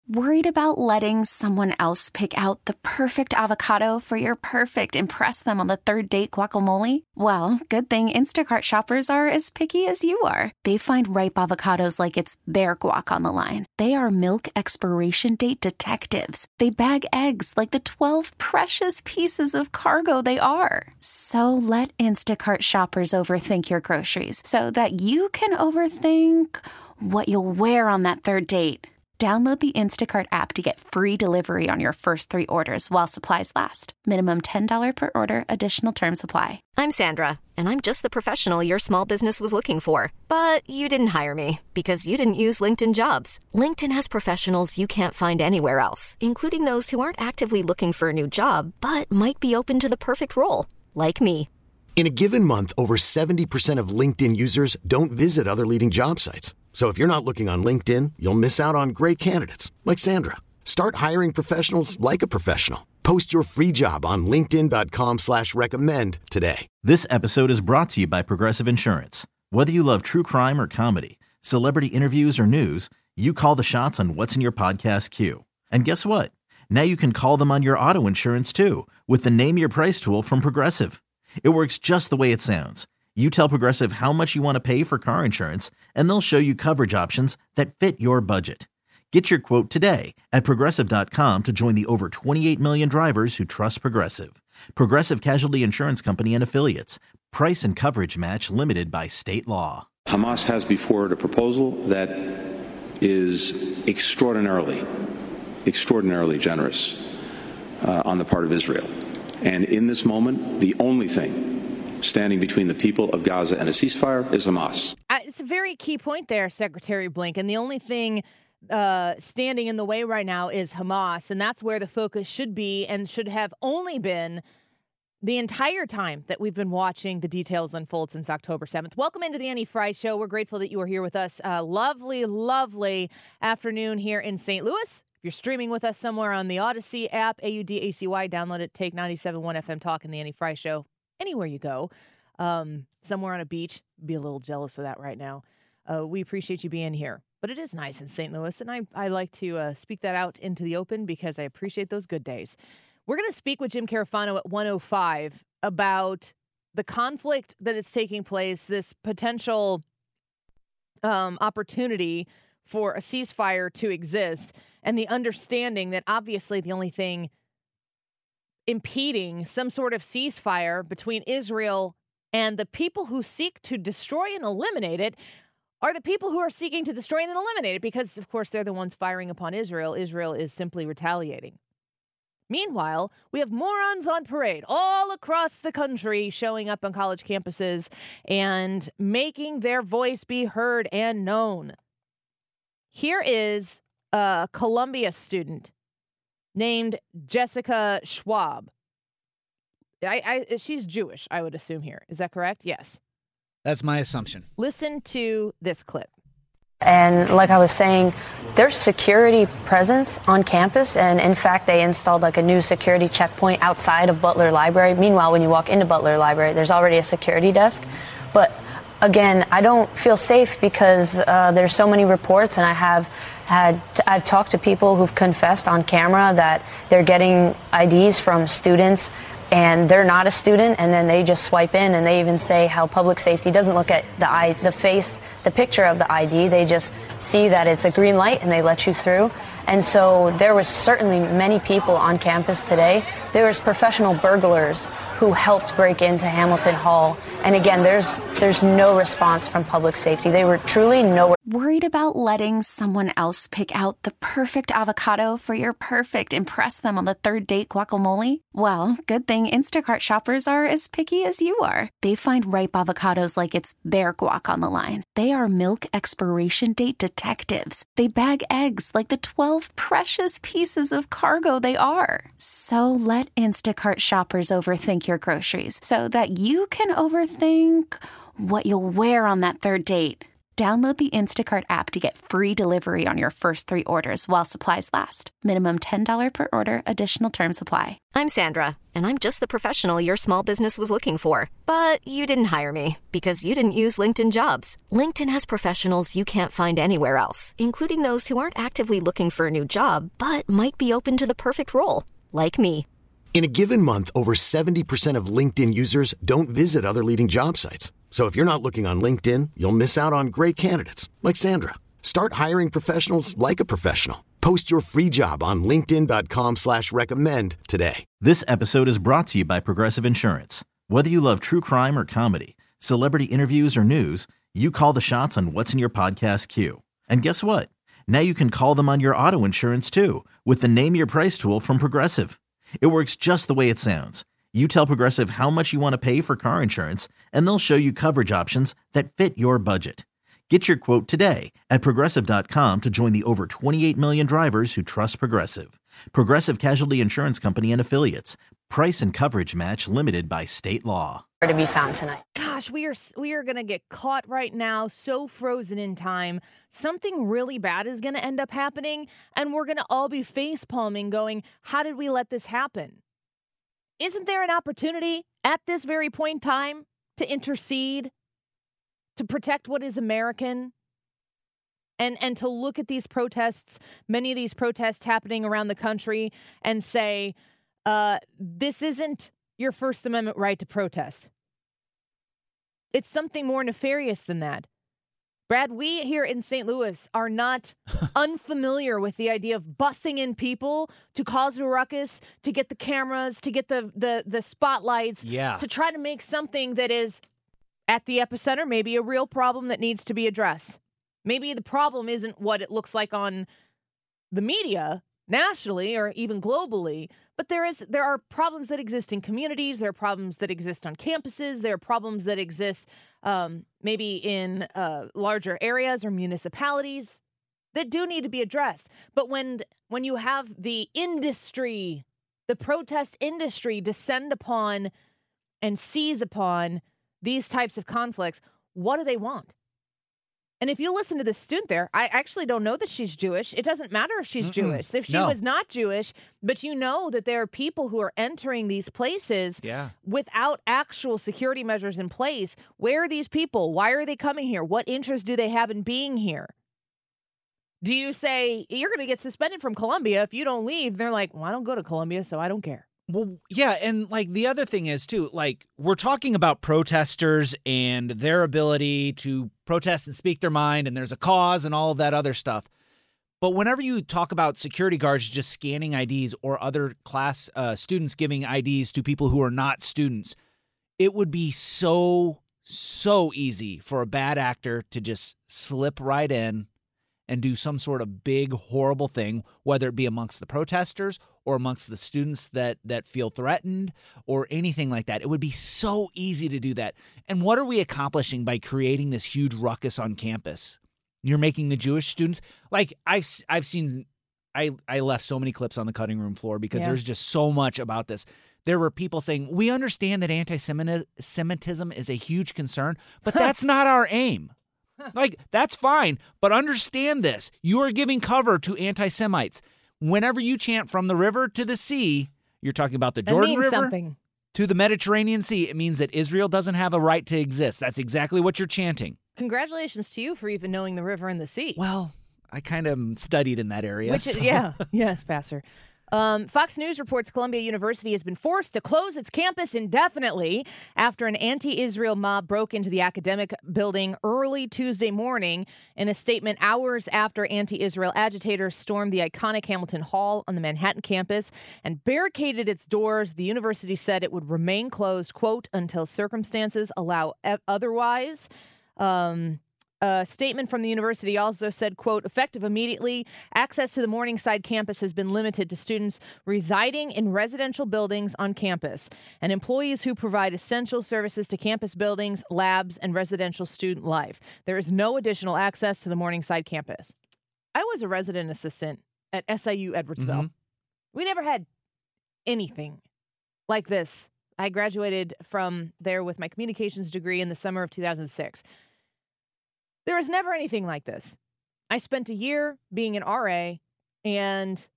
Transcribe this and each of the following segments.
Worried about letting someone else pick out the perfect avocado for your perfect impress them on the third date guacamole? Well, good thing Instacart shoppers are as picky as you are. They find ripe avocados like it's their guac on the line. They are milk expiration date detectives. They bag eggs like the 12 precious pieces of cargo they are. So let Instacart shoppers overthink your groceries so that you can overthink what you'll wear on that third date. Download the Instacart app to get free delivery on your first 3 orders while supplies last. Minimum $10 per order. Additional terms apply. I'm Sandra, and I'm just the professional your small business was looking for. But you didn't hire me because you didn't use LinkedIn Jobs. LinkedIn has professionals you can't find anywhere else, including those who aren't actively looking for a new job, but might be open to the perfect role, like me. In a given month, over 70% of LinkedIn users don't visit other leading job sites. So if you're not looking on LinkedIn, you'll miss out on great candidates like Sandra. Start hiring professionals like a professional. Post your free job on linkedin.com/recommend today. This episode is brought to you by Progressive Insurance. Whether you love true crime or comedy, celebrity interviews or news, you call the shots on what's in your podcast queue. And guess what? Now you can call them on your auto insurance too with the Name Your Price tool from Progressive. It works just the way it sounds. You tell Progressive how much you want to pay for car insurance, and they'll show you coverage options that fit your budget. Get your quote today at Progressive.com to join the over 28 million drivers who trust Progressive. Progressive Casualty Insurance Company and Affiliates. Price and coverage match limited by state law. Hamas has before it a proposal that is extraordinarily generous on the part of Israel. And in this moment, the only thing standing between the people of Gaza and a ceasefire is Hamas. It's a very key point there, Secretary Blinken. The only thing standing in the way right now is Hamas, and that's where the focus should be and should have only been the entire time that we've been watching the details unfold since October 7th. Welcome into the Annie Frey Show. We're grateful that you are here with us. Lovely afternoon here in St. Louis. If you're streaming with us somewhere on the Odyssey app, AUDACY, download it, take 97.1 FM Talk and the Annie Frey Show. Anywhere you go, somewhere on a beach, be a little jealous of that right now. We appreciate you being here. But it is nice in St. Louis, and I like to speak that out into the open because I appreciate those good days. We're going to speak with Jim Carafano at 1:05 about the conflict that is taking place, this potential opportunity for a ceasefire to exist, and the understanding that obviously the only thing impeding some sort of ceasefire between Israel and the people who seek to destroy and eliminate it are the people who are seeking to destroy and eliminate it because, of course, they're the ones firing upon Israel. Israel is simply retaliating. Meanwhile, we have morons on parade all across the country showing up on college campuses and making their voice be heard and known. Here is a Columbia student named Jessica Schwab. She's Jewish, I would assume here. Is that correct? Yes. That's my assumption. Listen to this clip. And like I was saying, there's security presence on campus. And in fact, they installed like a new security checkpoint outside of Butler Library. Meanwhile, when you walk into Butler Library, there's already a security desk. But again, I don't feel safe because there's so many reports, and I've talked to people who've confessed on camera that they're getting IDs from students and they're not a student, and then they just swipe in, and they even say how public safety doesn't look at the picture of the ID. They just see that it's a green light and they let you through. And so there was certainly many people on campus today. There was professional burglars who helped break into Hamilton Hall. And again, there's no response from public safety. They were truly nowhere. Worried about letting someone else pick out the perfect avocado for your perfect impress them on the third date guacamole? Well, good thing Instacart shoppers are as picky as you are. They find ripe avocados like it's their guac on the line. They are milk expiration date detectives. They bag eggs like the 12 precious pieces of cargo they are. So let Instacart shoppers overthink your groceries so that you can overthink what you'll wear on that third date. Download the Instacart app to get free delivery on your first 3 orders while supplies last. Minimum $10 per order. Additional terms apply. I'm Sandra, and I'm just the professional your small business was looking for. But you didn't hire me because you didn't use LinkedIn Jobs. LinkedIn has professionals you can't find anywhere else, including those who aren't actively looking for a new job, but might be open to the perfect role, like me. In a given month, over 70% of LinkedIn users don't visit other leading job sites. So if you're not looking on LinkedIn, you'll miss out on great candidates like Sandra. Start hiring professionals like a professional. Post your free job on linkedin.com/recommend today. This episode is brought to you by Progressive Insurance. Whether you love true crime or comedy, celebrity interviews or news, you call the shots on what's in your podcast queue. And guess what? Now you can call them on your auto insurance too with the Name Your Price tool from Progressive. It works just the way it sounds. You tell Progressive how much you want to pay for car insurance, and they'll show you coverage options that fit your budget. Get your quote today at Progressive.com to join the over 28 million drivers who trust Progressive. Progressive Casualty Insurance Company and Affiliates. Price and coverage match limited by state law. To be found tonight. Gosh, we are going to get caught right now, so frozen in time. Something really bad is going to end up happening, and we're going to all be face-palming going, how did we let this happen? Isn't there an opportunity at this very point in time to intercede, to protect what is American, and to look at these protests, many of these protests happening around the country, and say, this isn't your First Amendment right to protest. It's something more nefarious than that. Brad, we here in St. Louis are not unfamiliar with the idea of bussing in people to cause a ruckus, to get the cameras, to get the spotlights, to try to make something that is at the epicenter, maybe a real problem that needs to be addressed. Maybe the problem isn't what it looks like on the media nationally or even globally, but there are problems that exist in communities. There are problems that exist on campuses. There are problems that exist maybe in larger areas or municipalities that do need to be addressed. But when you have the industry, the protest industry descend upon and seize upon these types of conflicts, what do they want? And if you listen to the student there, I actually don't know that she's Jewish. It doesn't matter if she's Jewish. If she was not Jewish, but you know that there are people who are entering these places without actual security measures in place. Where are these people? Why are they coming here? What interest do they have in being here? Do you say, you're going to get suspended from Columbia if you don't leave? They're like, well, I don't go to Columbia, so I don't care. Well, yeah, and like the other thing is too, like we're talking about protesters and their ability to protest and speak their mind, and there's a cause and all of that other stuff. But whenever you talk about security guards just scanning IDs or other class students giving IDs to people who are not students, it would be so easy for a bad actor to just slip right in and do some sort of big, horrible thing, whether it be amongst the protesters or amongst the students that feel threatened or anything like that. It would be so easy to do that. And what are we accomplishing by creating this huge ruckus on campus? You're making the Jewish students, like I've seen, I left so many clips on the cutting room floor because there's just so much about this. There were people saying, we understand that anti-Semitism is a huge concern, but that's not our aim. Like, that's fine, but understand this. You are giving cover to anti-Semites. Whenever you chant from the river to the sea, you're talking about the Jordan River to the Mediterranean Sea. It means that Israel doesn't have a right to exist. That's exactly what you're chanting. Congratulations to you for even knowing the river and the sea. Well, I kind of studied in that area. Yes, Pastor. Fox News reports Columbia University has been forced to close its campus indefinitely after an anti-Israel mob broke into the academic building early Tuesday morning. In a statement hours after anti-Israel agitators stormed the iconic Hamilton Hall on the Manhattan campus and barricaded its doors, the university said it would remain closed, quote, until circumstances allow otherwise. A statement from the university also said, quote, effective immediately, access to the Morningside campus has been limited to students residing in residential buildings on campus and employees who provide essential services to campus buildings, labs, and residential student life. There is no additional access to the Morningside campus. I was a resident assistant at SIU Edwardsville. Mm-hmm. We never had anything like this. I graduated from there with my communications degree in the summer of 2006. There is never anything like this. I spent a year being an RA, and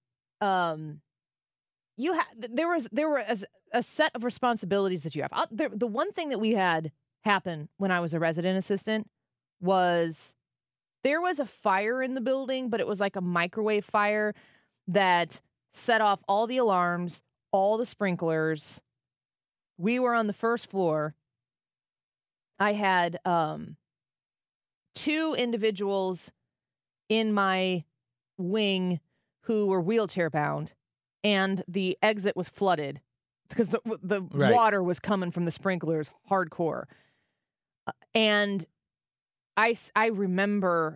there was a set of responsibilities that you have. The one thing that we had happen when I was a resident assistant was there was a fire in the building, but it was like a microwave fire that set off all the alarms, all the sprinklers. We were on the first floor. I had 2 individuals in my wing who were wheelchair bound, and the exit was flooded because the Right. water was coming from the sprinklers hardcore. And I remember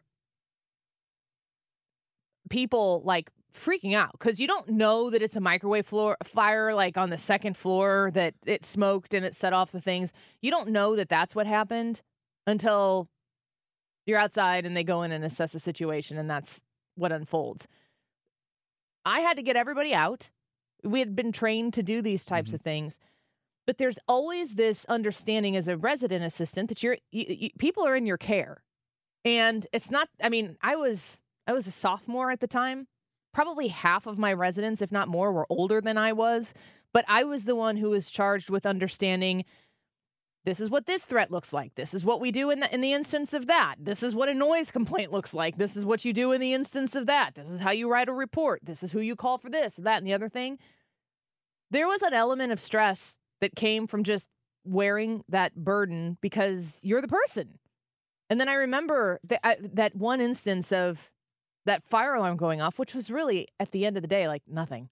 people like freaking out because you don't know that it's a microwave fire like on the second floor, that it smoked and it set off the things. You don't know that that's what happened until you're outside and they go in and assess the situation, and that's what unfolds. I had to get everybody out. We had been trained to do these types of things. But there's always this understanding as a resident assistant that people are in your care. And it's not, I mean, I was a sophomore at the time. Probably half of my residents, if not more, were older than I was. But I was the one who was charged with understanding this is what this threat looks like. This is what we do in the instance of that. This is what a noise complaint looks like. This is what you do in the instance of that. This is how you write a report. This is who you call for this, that, and the other thing. There was an element of stress that came from just wearing that burden because you're the person. And then I remember that one instance of that fire alarm going off, which was really, at the end of the day, like nothing.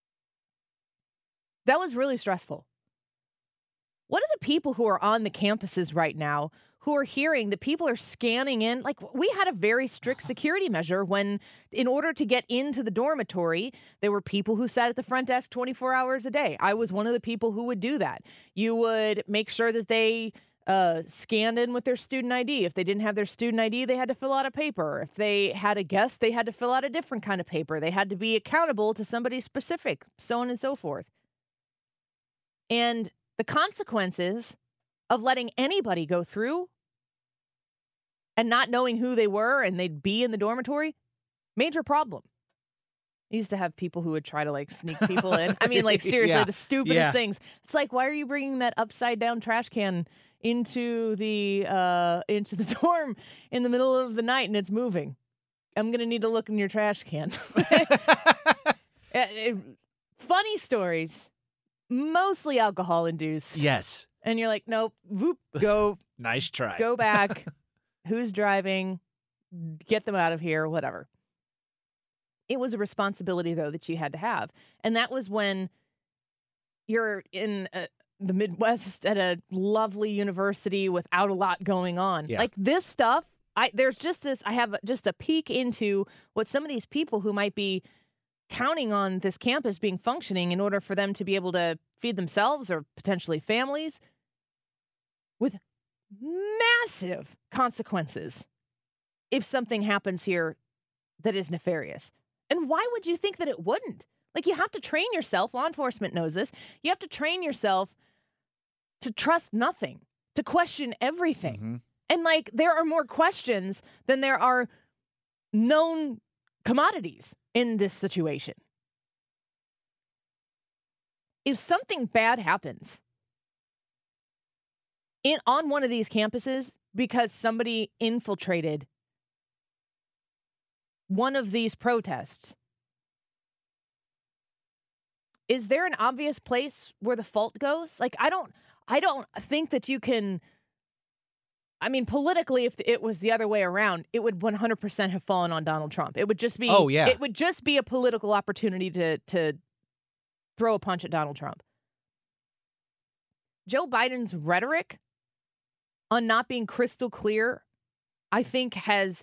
That was really stressful. What are the people who are on the campuses right now who are hearing that people are scanning in? Like, we had a very strict security measure when, in order to get into the dormitory, there were people who sat at the front desk 24 hours a day. I was one of the people who would do that. You would make sure that they scanned in with their student ID. If they didn't have their student ID, they had to fill out a paper. If they had a guest, they had to fill out a different kind of paper. They had to be accountable to somebody specific, so on and so forth. And the consequences of letting anybody go through and not knowing who they were and they'd be in the dormitory, major problem. I used to have people who would try to like sneak people in. I mean, like seriously, the stupidest things. It's like, why are you bringing that upside down trash can into the dorm in the middle of the night and it's moving? I'm going to need to look in your trash can. Funny stories. Mostly alcohol induced. Yes. And you're like, nope, whoop, go. Nice try. Go back. Who's driving? Get them out of here, whatever. It was a responsibility, though, that you had to have. And that was when you're in the Midwest at a lovely university without a lot going on. Yeah. Like this stuff, I have just a peek into what some of these people who might be counting on this campus being functioning in order for them to be able to feed themselves or potentially families, with massive consequences if something happens here that is nefarious. And why would you think that it wouldn't? Like, you have to train yourself. Law enforcement knows this. You have to train yourself to trust nothing, to question everything. Mm-hmm. And like, there are more questions than there are known commodities in this situation. If something bad happens on one of these campuses because somebody infiltrated one of these protests, is there an obvious place where the fault goes? Like, I don't think that you can. I mean, politically, if it was the other way around, it would 100% have fallen on Donald Trump. It would just be, it would just be a political opportunity to throw a punch at Donald Trump. Joe Biden's rhetoric on not being crystal clear, I think, has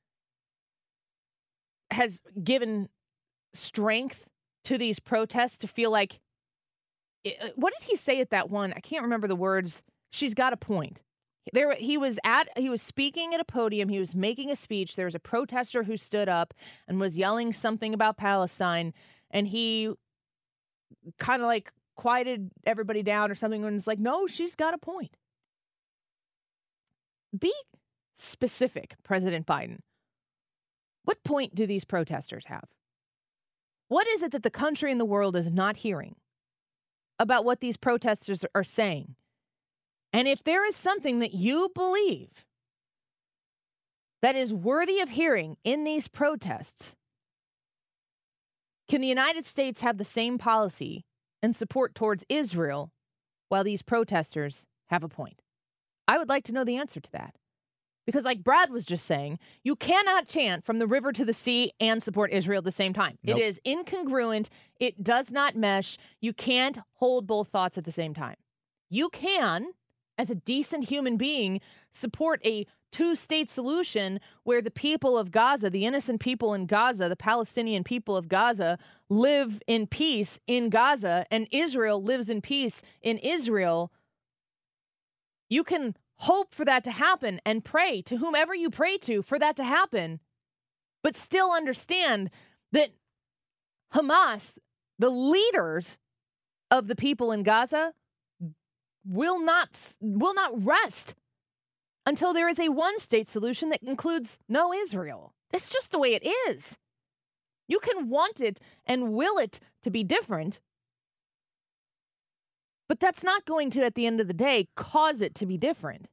given strength to these protests to feel like, what did he say at that one? I can't remember the words. She's got a point. He was speaking at a podium. He was making a speech. There was a protester who stood up and was yelling something about Palestine, and he kind of like quieted everybody down or something and was like, no, she's got a point. specific, President Biden. What point do these protesters have? What is it that the country and the world is not hearing about what these protesters are saying? And if there is something that you believe that is worthy of hearing in these protests, can the United States have the same policy and support towards Israel while these protesters have a point? I would like to know the answer to that. Because like Brad was just saying, you cannot chant from the river to the sea and support Israel at the same time. Nope. It is incongruent. It does not mesh. You can't hold both thoughts at the same time. You can, as a decent human being, support a two-state solution where the people of Gaza, the innocent people in Gaza, the Palestinian people of Gaza, live in peace in Gaza, and Israel lives in peace in Israel. You can hope for that to happen and pray to whomever you pray to for that to happen, but still understand that Hamas, the leaders of the people in Gaza, will not rest until there is a one-state solution that includes no Israel. That's just the way it is. You can want it and will it to be different, but that's not going to, at the end of the day, cause it to be different.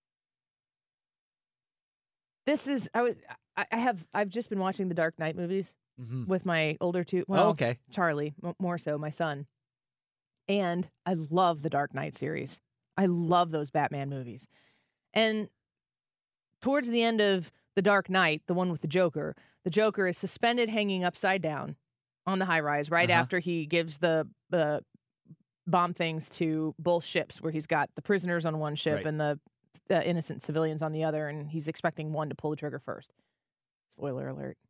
I've just been watching the Dark Knight movies with my older two. Well, okay. Charlie, more so, my son. And I love the Dark Knight series. I love those Batman movies. And towards the end of The Dark Knight, the one with the Joker is suspended hanging upside down on the high rise right after he gives the bomb things to both ships, where he's got the prisoners on one ship and the innocent civilians on the other, and he's expecting one to pull the trigger first. Spoiler alert.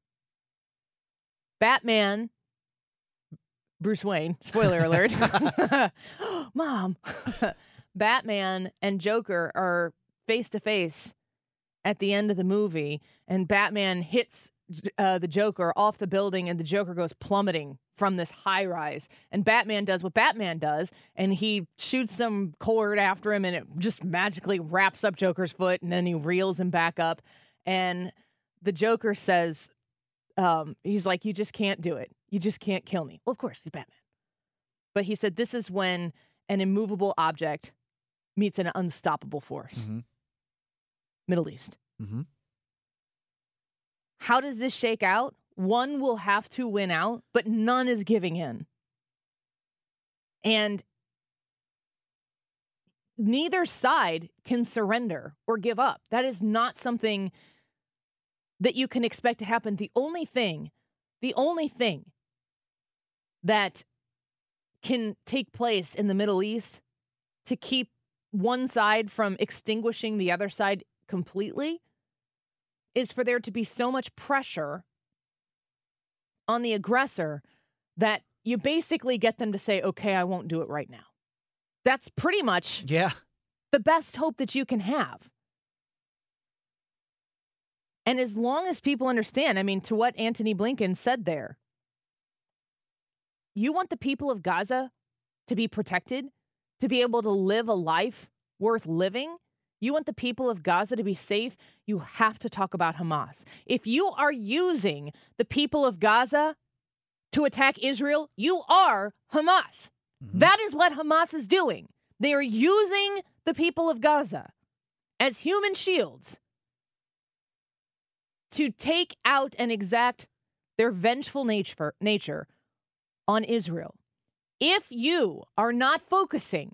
Batman, Bruce Wayne, spoiler alert. Mom. Batman and Joker are face to face at the end of the movie, and Batman hits the Joker off the building, and the Joker goes plummeting from this high rise. And Batman does what Batman does, and he shoots some cord after him, and it just magically wraps up Joker's foot, and then he reels him back up. And the Joker says, he's like, you just can't do it. You just can't kill me. Well, of course, he's Batman. But he said, this is when an immovable object meets an unstoppable force. Mm-hmm. Middle East. Mm-hmm. How does this shake out? One will have to win out, but none is giving in. And neither side can surrender or give up. That is not something that you can expect to happen. The only thing that can take place in the Middle East to keep one side from extinguishing the other side completely is for there to be so much pressure on the aggressor that you basically get them to say, okay, I won't do it right now. That's pretty much the best hope that you can have. And as long as people understand, I mean, to what Antony Blinken said there, you want the people of Gaza to be protected, to be able to live a life worth living. You want the people of Gaza to be safe. You have to talk about Hamas. If you are using the people of Gaza to attack Israel, you are Hamas. Mm-hmm. That is what Hamas is doing. They are using the people of Gaza as human shields to take out and exact their vengeful nature on Israel. If you are not focusing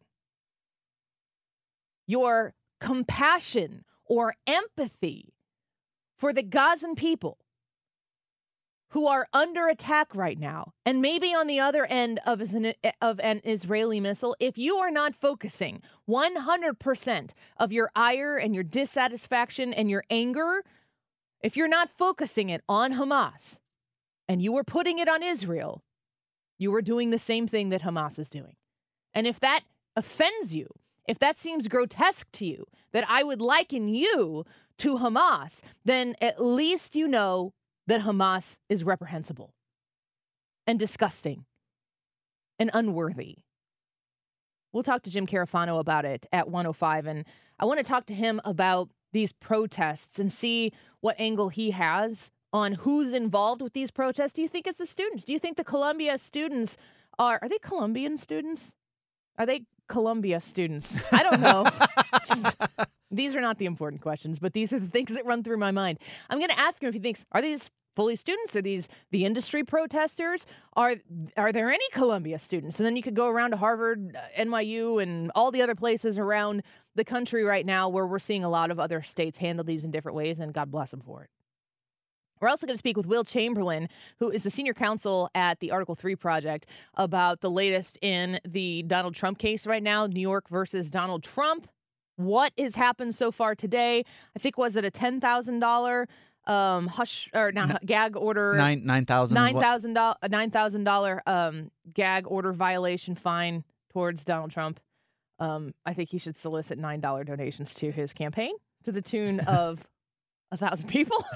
your compassion or empathy for the Gazan people who are under attack right now, and maybe on the other end of an Israeli missile, if you are not focusing 100% of your ire and your dissatisfaction and your anger, if you're not focusing it on Hamas and you are putting it on Israel, you are doing the same thing that Hamas is doing. And if that offends you, if that seems grotesque to you, that I would liken you to Hamas, then at least you know that Hamas is reprehensible and disgusting and unworthy. We'll talk to Jim Carafano about it at 1:05, and I want to talk to him about these protests and see what angle he has on who's involved with these protests. Do you think it's the students? Do you think the Columbia students are they Colombian students? Are they Columbia students? I don't know. These are not the important questions, but these are the things that run through my mind. I'm going to ask him if he thinks, are these fully students? Are these the industry protesters? Are there any Columbia students? And then you could go around to Harvard, NYU, and all the other places around the country right now where we're seeing a lot of other states handle these in different ways, and God bless them for it. We're also going to speak with Will Chamberlain, who is the senior counsel at the Article 3 Project, about the latest in the Donald Trump case right now, New York versus Donald Trump. What has happened so far today? I think, was it a $10,000 gag order? $9,000 gag order violation fine towards Donald Trump. I think he should solicit $9 donations to his campaign to the tune of 1,000 people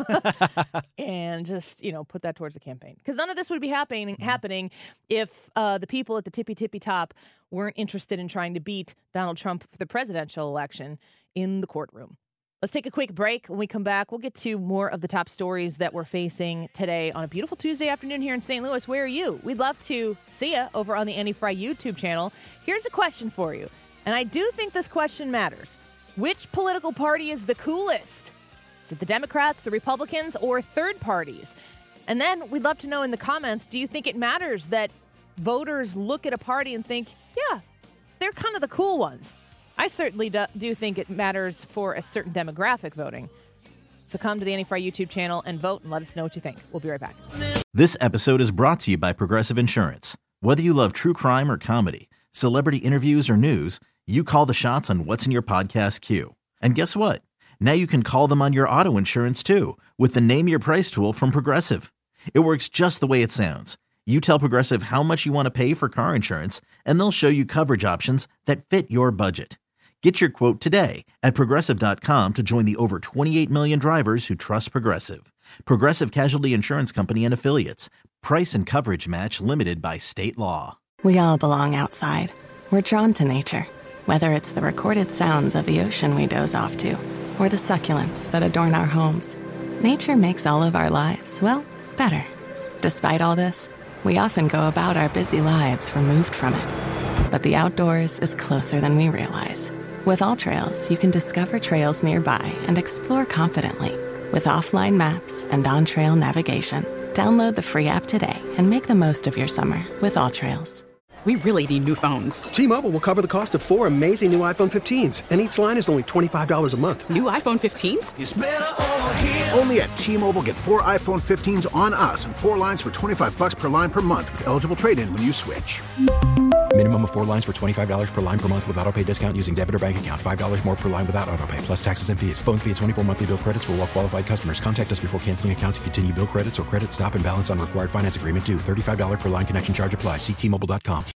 and just, put that towards the campaign. Because none of this would be happening if the people at the tippy top weren't interested in trying to beat Donald Trump for the presidential election in the courtroom. Let's take a quick break. When we come back, we'll get to more of the top stories that we're facing today on a beautiful Tuesday afternoon here in St. Louis. Where are you? We'd love to see you over on the Annie Fry YouTube channel. Here's a question for you, and I do think this question matters. Which political party is the coolest? Is it the Democrats, the Republicans, or third parties? And then we'd love to know in the comments, do you think it matters that voters look at a party and think, yeah, they're kind of the cool ones? I certainly do think it matters for a certain demographic voting. So come to the Annie Fry YouTube channel and vote and let us know what you think. We'll be right back. This episode is brought to you by Progressive Insurance. Whether you love true crime or comedy, celebrity interviews or news, you call the shots on what's in your podcast queue. And guess what? Now you can call them on your auto insurance too with the Name Your Price tool from Progressive. It works just the way it sounds. You tell Progressive how much you want to pay for car insurance, and they'll show you coverage options that fit your budget. Get your quote today at Progressive.com to join the over 28 million drivers who trust Progressive. Progressive Casualty Insurance Company and Affiliates. Price and coverage match limited by state law. We all belong outside. We're drawn to nature, whether it's the recorded sounds of the ocean we doze off to, or the succulents that adorn our homes. Nature makes all of our lives, well, better. Despite all this, we often go about our busy lives removed from it. But the outdoors is closer than we realize. With AllTrails, you can discover trails nearby and explore confidently. With offline maps and on-trail navigation, download the free app today and make the most of your summer with AllTrails. We really need new phones. T-Mobile will cover the cost of 4 amazing new iPhone 15s, and each line is only $25 a month. New iPhone 15s? It's better over here. Only at T-Mobile, get 4 iPhone 15s on us and 4 lines for $25 per line per month with eligible trade-in when you switch. Minimum of 4 lines for $25 per line per month with autopay discount using debit or bank account. $5 more per line without autopay, plus taxes and fees. Phone fee at 24 monthly bill credits for well-qualified customers. Contact us before canceling account to continue bill credits or credit stop and balance on required finance agreement due. $35 per line connection charge applies. See T-Mobile.com.